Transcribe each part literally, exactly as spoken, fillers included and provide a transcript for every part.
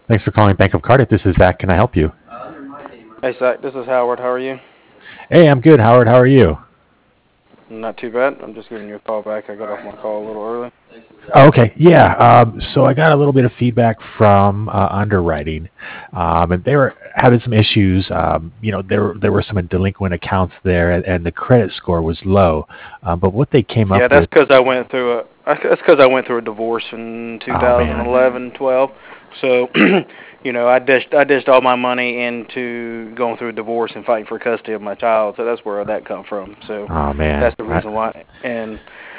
Thanks for calling Bank of Cardiff. This is Zach. Can I help you? Hey, Zach, this is Howard. How are you? Hey, I'm good. Howard, how are you? Not too bad. I'm just giving you a call back. I got off my call a little early. Oh, okay. Yeah. Um, so I got a little bit of feedback from uh, underwriting, um, and they were having some issues. Um, you know, there there were some delinquent accounts there, and, and the credit score was low. Um, but what they came up Yeah, that's with. because I went through a that's because I went through a divorce in Oh man. two thousand eleven, twelve. So, you know, I dished I dished all my money into going through a divorce and fighting for custody of my child. So that's where that come from. So Oh man. that's the I, reason why. And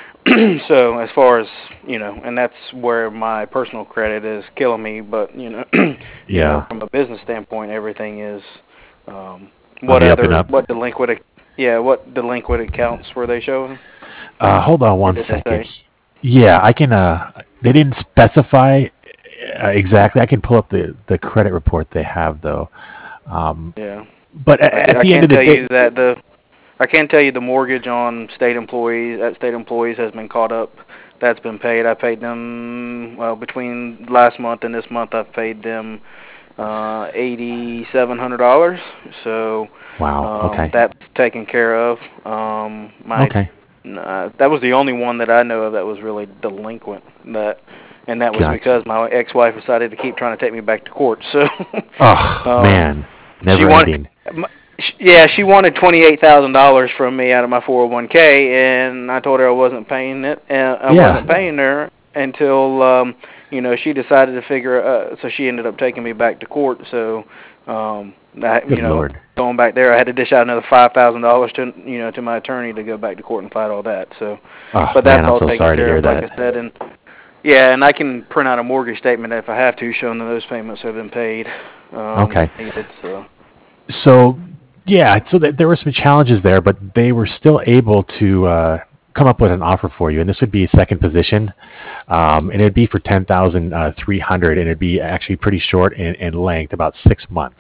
so as far as you know, and that's where my personal credit is killing me. But you know, you know, yeah. from a business standpoint, everything is. Um, On what the up and other up. what delinquent yeah what delinquent accounts were they showing, Uh, hold on or one did they second. say? Yeah, I can. Uh, they didn't specify uh, exactly. I can pull up the the credit report they have though. Um, Yeah, but at, I, can, at I the end can't of the tell day, you that the I can tell you the mortgage on state employees at state employees has been caught up. That's been paid. I paid them well between last month and this month. I've paid them uh, eighty seven hundred dollars. So wow. um, Okay. that's taken care of. Um, my Okay. uh, that was the only one that I know of that was really delinquent. That and that was Gotcha. because my ex-wife decided to keep trying to take me back to court. So Oh um, man, she never wanted. ending. Yeah, she wanted twenty-eight thousand dollars from me out of my four oh one k, and I told her I wasn't paying it, and I Yeah. wasn't paying her until um, you know she decided to figure. Uh, so she ended up taking me back to court. So, um, I, Good you know, lord. going back there, I had to dish out another five thousand dollars to you know to my attorney to go back to court and fight all that. So, Oh but that's man, I'm all so taken sorry to care hear of, like that. I said, and yeah, and I can print out a mortgage statement if I have to, showing that those payments have been paid um, Okay. if needed. So. So yeah, so th- there were some challenges there, but they were still able to uh, come up with an offer for you, and this would be second position, um, and it'd be for ten thousand three hundred, and it'd be actually pretty short in, in length, about six months.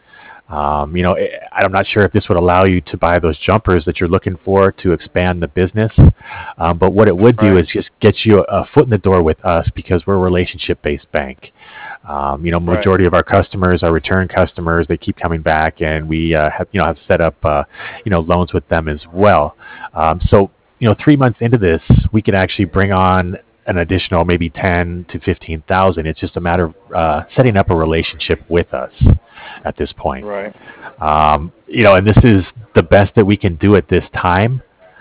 Um, you know, I- I'm not sure if this would allow you to buy those jumpers that you're looking for to expand the business, um, but what it would do Right. is just get you a, a foot in the door with us because we're a relationship-based bank. Um, you know, Right. majority of our customers are return customers. They keep coming back, and we uh, have you know have set up uh, you know loans with them as well. Um, so you know, three months into this, we could actually bring on an additional maybe ten to fifteen thousand. It's just a matter of uh, setting up a relationship with us at this point. Right. Um, you know, and this is the best that we can do at this time.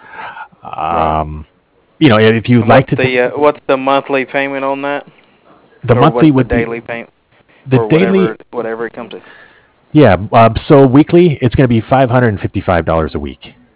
Right. Um, you know, if you'd And like what's to, the uh, what's the monthly payment on that, the or monthly what's the would be daily payment, the or daily. whatever whatever it comes to? Yeah, um, so weekly it's going to be five hundred and fifty-five dollars a week.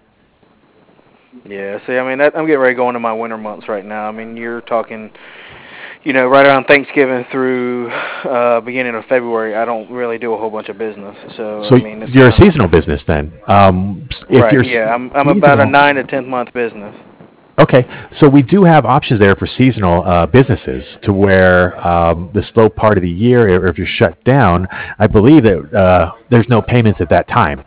Yeah. See, I mean, that, I'm getting ready to go into my winter months right now. I mean, you're talking, you know, right around Thanksgiving through uh beginning of February. I don't really do a whole bunch of business, so So I mean, it's you're a kind of seasonal business then. Um, if right. you're Yeah, I'm I'm about a seasonal, nine to ten month business. okay. So we do have options there for seasonal uh, businesses to where um, the slow part of the year, or if you're shut down, I believe that uh, there's no payments at that time.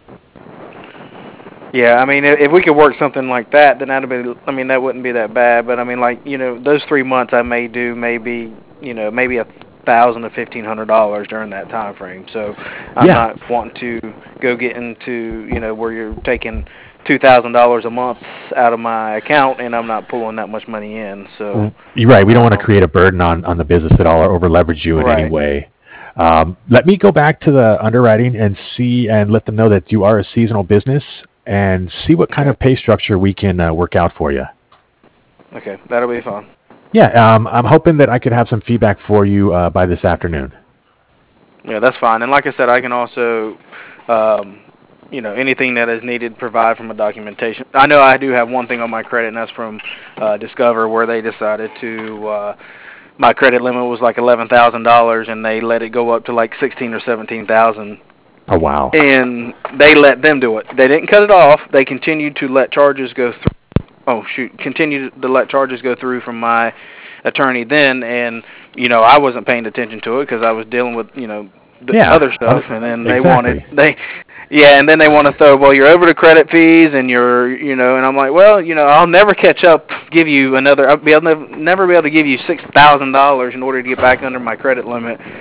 Yeah, I mean, if we could work something like that, then that'd be. I mean, that wouldn't be that bad. But I mean, like you know, those three months I may do maybe you know maybe a thousand to fifteen hundred dollars during that time frame. So I'm Yeah. not wanting to go get into you know where you're taking two thousand dollars a month out of my account and I'm not pulling that much money in. So You're right. We don't want to um, create a burden on, on the business at all or over leverage you in any right. way. Um, let me go back to the underwriting and see and let them know that you are a seasonal business and see what kind Okay. of pay structure we can uh, work out for you. Okay, that'll be fun. Yeah, um, I'm hoping that I could have some feedback for you uh, by this afternoon. Yeah, that's fine. And like I said, I can also, um, you know, anything that is needed provide from a documentation. I know I do have one thing on my credit, and that's from uh, Discover, where they decided to. Uh, my credit limit was like eleven thousand dollars, and they let it go up to like sixteen or seventeen thousand. Oh, wow. And they let them do it. They didn't cut it off. They continued to let charges go through. Oh shoot! Continued to let charges go through from my attorney then, and you know I wasn't paying attention to it because I was dealing with you know the Yeah, other stuff, and then they wanted exactly. they yeah, and then they want to throw, well, you're over the credit fees, and you're you know, and I'm like, well, you know, I'll never catch up, give you another, I'll be able to never be able to give you six thousand dollars in order to get back under my credit limit.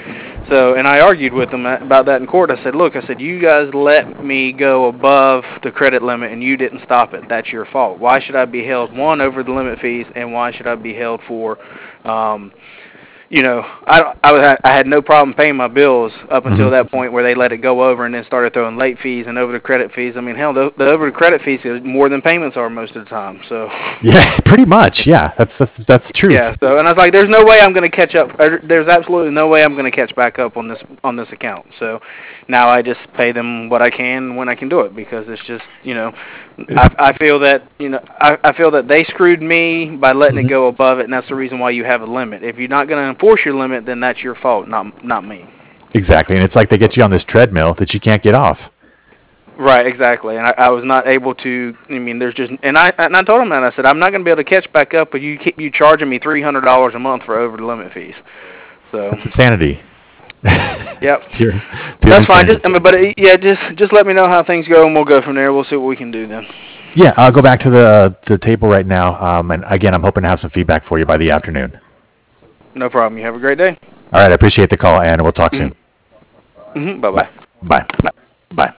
So, and I argued with them about that in court. I said, look, I said, you guys let me go above the credit limit and you didn't stop it. That's your fault. Why should I be held, one, over the limit fees, and why should I be held for, um, you know, I, I, was, I had no problem paying my bills up until Mm-hmm. that point where they let it go over and then started throwing late fees and over the credit fees. I mean, hell, the, the over the credit fees is more than payments are most of the time. So Yeah, pretty much. Yeah, that's that's, that's the truth. yeah. So and I was like, there's no way I'm going to catch up. There's absolutely no way I'm going to catch back up on this on this account. So now I just pay them what I can when I can do it because it's just you know. I, I feel that you know I, I feel that they screwed me by letting Mm-hmm. it go above it, and that's the reason why you have a limit. If you're not going to enforce your limit, then that's your fault, not not me. Exactly, and it's like they get you on this treadmill that you can't get off. Right, exactly. And I, I was not able to. I mean, there's just and I and I told them that I said I'm not going to be able to catch back up, but you keep you charging me three hundred dollars a month for over the limit fees. So That's insanity. yep. Pure, pure That's fine. insanity. Just, I mean, but uh, yeah, just just let me know how things go, and we'll go from there. We'll see what we can do then. Yeah, I'll go back to the the table right now. Um, and again, I'm hoping to have some feedback for you by the afternoon. No problem. You have a great day. All right, I appreciate the call, and we'll talk soon. Mm-hmm. Bye bye. Bye. Bye. Bye.